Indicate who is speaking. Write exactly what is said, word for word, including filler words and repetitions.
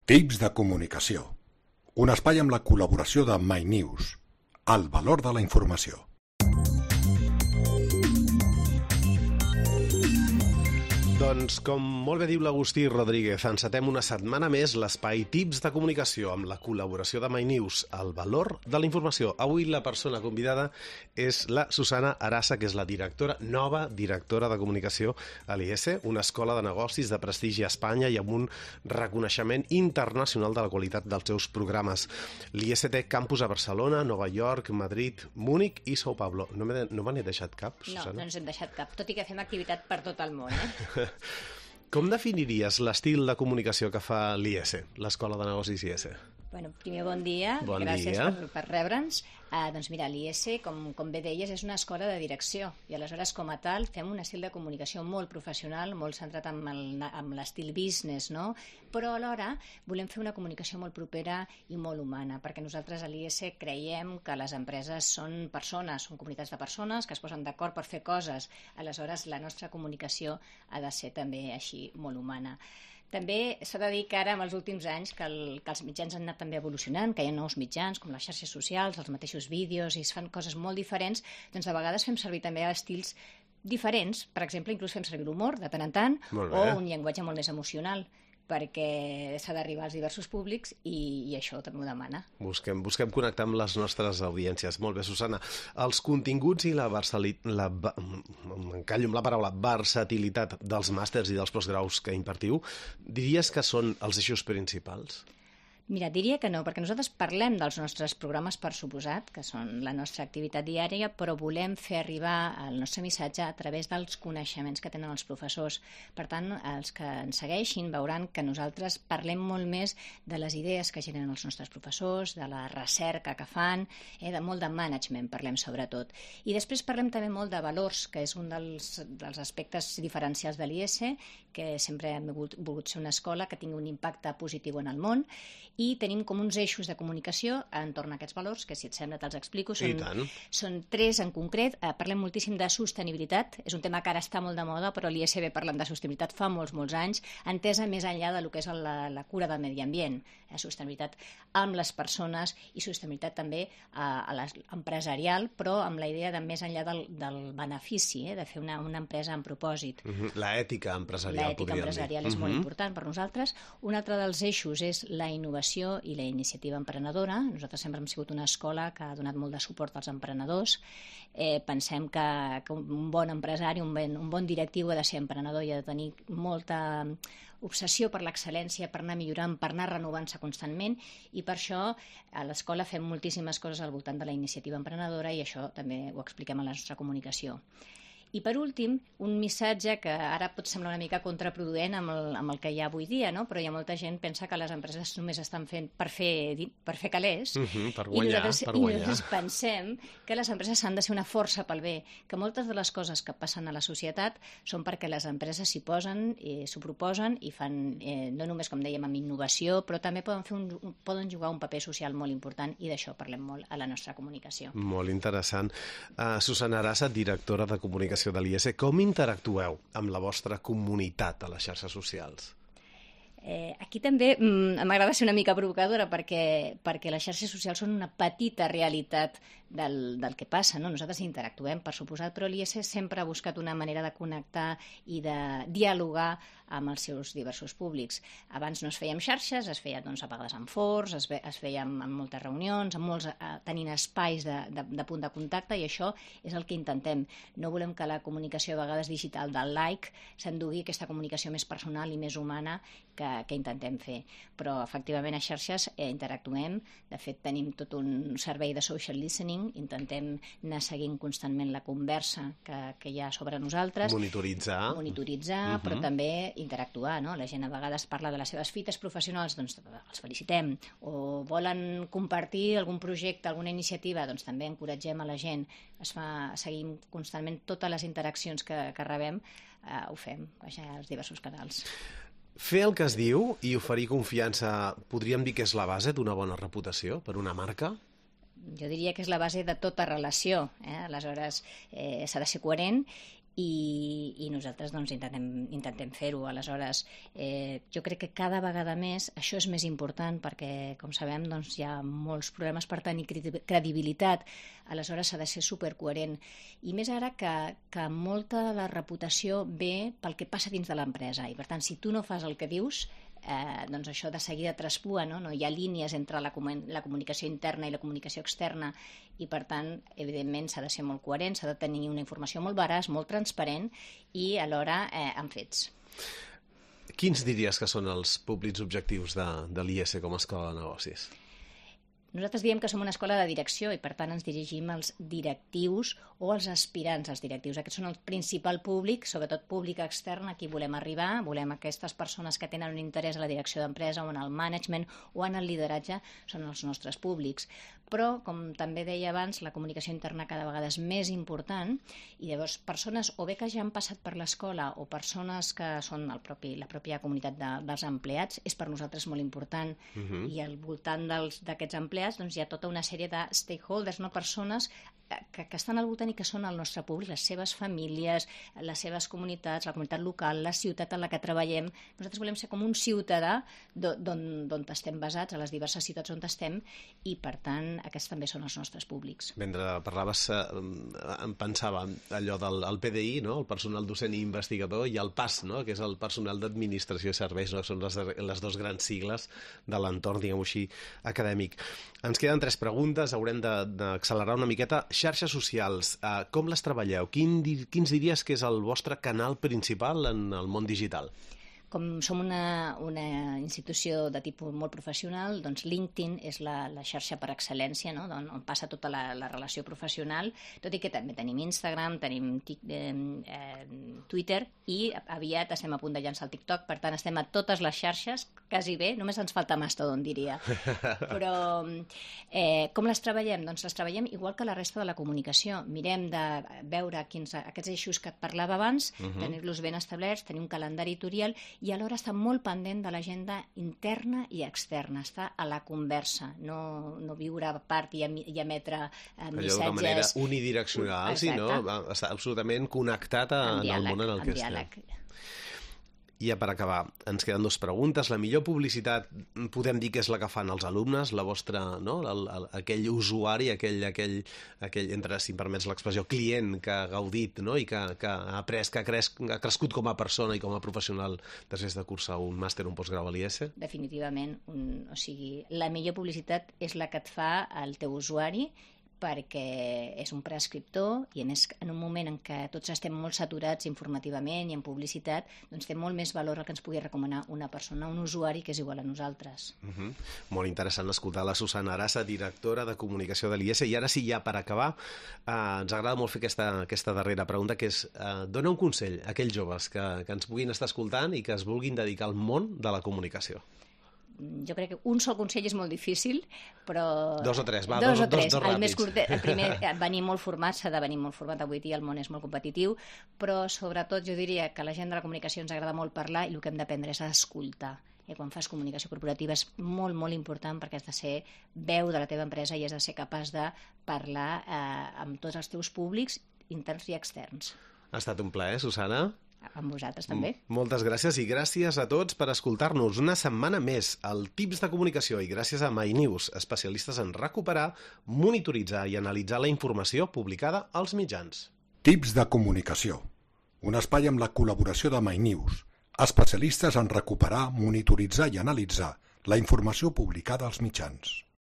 Speaker 1: Tips de comunicació. Un espai amb la col·laboració de MyNews. El valor de la informació.
Speaker 2: Doncs, com molt bé diu l'Agustí Rodríguez, encetem una setmana més l'espai Tips de comunicació amb la col·laboració de MyNews, el valor de la informació. Avui la persona convidada és la Susana Arasa, que és la directora, nova directora de comunicació a l'I S, una escola de negocis de prestigi a Espanya i amb un reconeixement internacional de la qualitat dels seus programes. L'I S té campus a Barcelona, Nova York, Madrid, Múnich i São Paulo. No me, no me n'he deixat cap, Susana?
Speaker 3: No, no ens hem deixat cap, tot i que fem activitat per tot el món, eh?
Speaker 2: Com definiries l'estil de comunicació que fa l'I S, l'Escola de Negocis I S?
Speaker 3: Bueno, primer bon dia,
Speaker 2: bon
Speaker 3: gràcies
Speaker 2: dia.
Speaker 3: per, per rebre'ns. Uh, doncs mira, l'I S, com, com bé deies, és una escola de direcció i aleshores com a tal fem un estil de comunicació molt professional, molt centrat en el- amb l'estil business, no? Però alhora volem fer una comunicació molt propera i molt humana, perquè nosaltres a l'I S creiem que les empreses són persones, són comunitats de persones que es posen d'acord per fer coses, aleshores la nostra comunicació ha de ser també així molt humana. També s'ha de dir que ara, en els últims anys, que, el, que els mitjans han anat també evolucionant, que hi ha nous mitjans, com les xarxes socials, els mateixos vídeos, i es fan coses molt diferents, doncs de vegades fem servir també estils diferents. Per exemple, inclús fem servir l'humor, de tant en tant,
Speaker 2: Molt
Speaker 3: o
Speaker 2: bé.
Speaker 3: un llenguatge molt més emocional, perquè s'ha d'arribar als diversos públics i, i això també ho demana.
Speaker 2: Busquem, busquem connectar amb les nostres audiències. Molt bé, Susana. Els continguts i la versatilitat, la, va- m'encallo amb la paraula, versatilitat dels màsters i dels postgraus que impartiu, diries que són els eixos principals?
Speaker 3: Mira, diria que no, perquè nosaltres parlem dels nostres programes per suposat, que són la nostra activitat diària, però volem fer arribar el nostre missatge a través dels coneixements que tenen els professors. Per tant, els que ens segueixin veuran que nosaltres parlem molt més de les idees que generen els nostres professors, de la recerca que fan, eh, de molt de management parlem sobretot. I després parlem també molt de valors, que és un dels, dels aspectes diferencials de l'I S, que sempre hem volgut, volgut ser una escola que tingui un impacte positiu en el món, i tenim com uns eixos de comunicació entorn a aquests valors, que si et sembla te'ls explico.
Speaker 2: I
Speaker 3: Són,
Speaker 2: tant.
Speaker 3: són tres en concret. Eh, parlem moltíssim de sostenibilitat, és un tema que ara està molt de moda, però l'I S B parlen de sostenibilitat fa molts, molts anys, entesa més enllà de lo que és la, la cura del medi ambient, eh, sostenibilitat amb les persones i sostenibilitat també eh, a les, empresarial, però amb la idea de més enllà del, del benefici, eh, de fer una, una empresa amb propòsit.
Speaker 2: Mhm. L'ètica empresarial,
Speaker 3: L'ètica
Speaker 2: podríem dir.
Speaker 3: empresarial és molt
Speaker 2: Mhm.
Speaker 3: important per nosaltres. Un altre dels eixos és la innovació i la iniciativa emprenedora. Nosaltres sempre hem sigut una escola que ha donat molt de suport als emprenedors. Eh, pensem que, que un bon empresari, un bon, un bon directiu ha de ser emprenedor i ha de tenir molta obsessió per l'excel·lència, per anar millorant, per anar renovant-se constantment, i per això a l'escola fem moltíssimes coses al voltant de la iniciativa emprenedora i això també ho expliquem a la nostra comunicació. I per últim, un missatge que ara pot semblar una mica contraproduent amb el, amb el que hi ha avui dia, no? Però hi ha molta gent que pensa que les empreses només estan fent per fer, di- per fer calés.
Speaker 2: Mhm, per
Speaker 3: I
Speaker 2: guanyar,
Speaker 3: nosaltres,
Speaker 2: per
Speaker 3: I
Speaker 2: guanyar.
Speaker 3: nosaltres pensem que les empreses han de ser una força pel bé, que moltes de les coses que passen a la societat són perquè les empreses s'hi posen, eh, s'ho proposen i fan, eh, no només, com dèiem, amb innovació, però també poden, fer un, un- poden jugar un paper social molt important i d'això parlem molt a la nostra comunicació.
Speaker 2: Molt interessant. Uh, Susana Arasa, directora de comunicació de l'I S, com interactueu amb la vostra comunitat a les xarxes socials?
Speaker 3: Eh, aquí també mm, m'agrada ser una mica provocadora perquè, perquè les xarxes socials són una petita realitat del, del que passa, no? Nosaltres interactuem, per suposat, però l'I S sempre ha buscat una manera de connectar i de dialogar amb els seus diversos públics. Abans no es feia amb xarxes, es feia doncs, a vegades amb fors, es, ve, es feia amb, amb moltes reunions, amb molts, eh, tenint espais de, de, de punt de contacte, i això és el que intentem. No volem que la comunicació a vegades digital del like s'endugui aquesta comunicació més personal i més humana que, que intentem fer. Però efectivament a xarxes eh, interactuem, de fet tenim tot un servei de social listening, intentem anar seguint constantment la conversa que, que hi ha sobre nosaltres,
Speaker 2: Monitoritzar.
Speaker 3: monitoritzar,
Speaker 2: Mhm.
Speaker 3: però també interactuar, no? La gent a vegades parla de les seves fites professionals, doncs els felicitem, o volen compartir algun projecte, alguna iniciativa, doncs també encoratgem a la gent. Es fa, seguim constantment totes les interaccions que, que rebem, eh, ho fem, vaja, als diversos canals.
Speaker 2: Fer el que es diu i oferir confiança, podríem dir que és la base d'una bona reputació per una marca?
Speaker 3: Jo diria que és la base de tota relació, eh? Aleshores eh, s'ha de ser coherent i, i nosaltres doncs, intentem, intentem fer-ho. Aleshores, eh, jo crec que cada vegada més això és més important perquè, com sabem, doncs, hi ha molts problemes per tenir credibilitat. Aleshores s'ha de ser supercoherent. I més ara que, que molta de la reputació ve pel que passa dins de l'empresa. I per tant, si tu no fas el que dius, Eh, doncs això de seguida traspua, no? No hi ha línies entre la, comun la comunicació interna i la comunicació externa i per tant, evidentment, s'ha de ser molt coherent, s'ha de tenir una informació molt veraç, molt transparent i alhora eh, amb fets.
Speaker 2: Quins diries que són els públics objectius de, de l'I E S com a escola de negocis?
Speaker 3: Nosaltres diem que som una escola de direcció i per tant ens dirigim als directius o als aspirants als directius. Aquests són el principal públic, sobretot públic extern, a qui volem arribar. Volem aquestes persones que tenen un interès a la direcció d'empresa o en el management o en el lideratge, són els nostres públics. Però, com també deia abans, la comunicació interna cada vegada és més important i llavors persones o bé que ja han passat per l'escola o persones que són el propi, la pròpia comunitat de, dels empleats és per nosaltres molt important. Uh-huh. I al voltant d'aquests empleats doncs, hi ha tota una sèrie de stakeholders, no? Persones que, que estan al voltant i que són el nostre públic, les seves famílies, les seves comunitats, la comunitat local, la ciutat en la que treballem. Nosaltres volem ser com un ciutadà d'on estem basats, a les diverses ciutats on estem, i per tant aquests també són els nostres públics.
Speaker 2: Mentre parlaves, eh, em pensava allò del el P D I, no? El personal docent i investigador, i el P A S, no? Que és el personal d'administració i serveis, no? Que són les, les dues grans sigles de l'entorn, diguem-ho així, acadèmic. Ens queden tres preguntes, haurem d'accelerar una miqueta. Xarxes socials, eh, com les treballeu? Quin, quins diries que és el vostre canal principal en el món digital?
Speaker 3: Com som una, una institució de tipus molt professional, doncs LinkedIn és la, la xarxa per excel·lència, no? on, on passa tota la, la relació professional, tot i que també tenim Instagram, tenim tic, eh, eh, Twitter i aviat estem a punt de llançar el TikTok, per tant estem a totes les xarxes, quasi bé, només ens falta Mastodon, diria. Però eh, com les treballem? Doncs les treballem igual que la resta de la comunicació. Mirem de veure quins, aquests eixos que et parlava abans, uh -huh. tenir-los ben establerts, tenir un calendari editorial i alhora està molt pendent de l'agenda interna i externa, està a la conversa, no, no viure a part i, i emetre eh, missatges...
Speaker 2: Allò de manera unidireccional, sí, no? Està absolutament connectat a, en el món en el que estem. I ja per acabar, ens queden dues preguntes. La millor publicitat podem dir que és la que fan els alumnes, la vostra, no? el, el, aquell usuari, aquell, aquell, aquell entre, si em permets l'expressió, client que ha gaudit, no? I que, que ha après, que ha, cres, ha crescut com a persona i com a professional després de cursar un màster o un postgrau a l'I E S?
Speaker 3: Definitivament. Un, o sigui, la millor publicitat és la que et fa el teu usuari, perquè és un prescriptor i a més en un moment en què tots estem molt saturats informativament i en publicitat, doncs té molt més valor el que ens pugui recomanar una persona, un usuari que és igual a nosaltres.
Speaker 2: Uh-huh. Molt interessant escoltar la Susana Arasa, directora de comunicació de l'I E S. I ara sí, ja per acabar, eh, ens agrada molt fer aquesta, aquesta darrera pregunta, que és eh, dona un consell a aquells joves que, que ens puguin estar escoltant i que es vulguin dedicar al món de la comunicació.
Speaker 3: Jo crec que un sol consell és molt difícil, però...
Speaker 2: Dos o tres, va,
Speaker 3: dos,
Speaker 2: dos,
Speaker 3: o tres.
Speaker 2: dos, dos
Speaker 3: el més curt, el primer, venir molt format, s'ha de venir molt format, avui dia el món és molt competitiu, però sobretot jo diria que a la gent de la comunicació ens agrada molt parlar i el que hem d'aprendre és a escoltar. I quan fas comunicació corporativa és molt, molt important perquè has de ser veu de la teva empresa i has de ser capaç de parlar eh, amb tots els teus públics interns i externs.
Speaker 2: Ha estat un plaer, Susana.
Speaker 3: Amb vosaltres també.
Speaker 2: Moltes gràcies i gràcies a tots per escoltar-nos una setmana més al Tips de Comunicació i gràcies a MyNews, especialistes en recuperar, monitoritzar i analitzar la informació publicada als mitjans.
Speaker 1: Tips de Comunicació, un espai amb la col·laboració de MyNews, especialistes en recuperar, monitoritzar i analitzar la informació publicada als mitjans.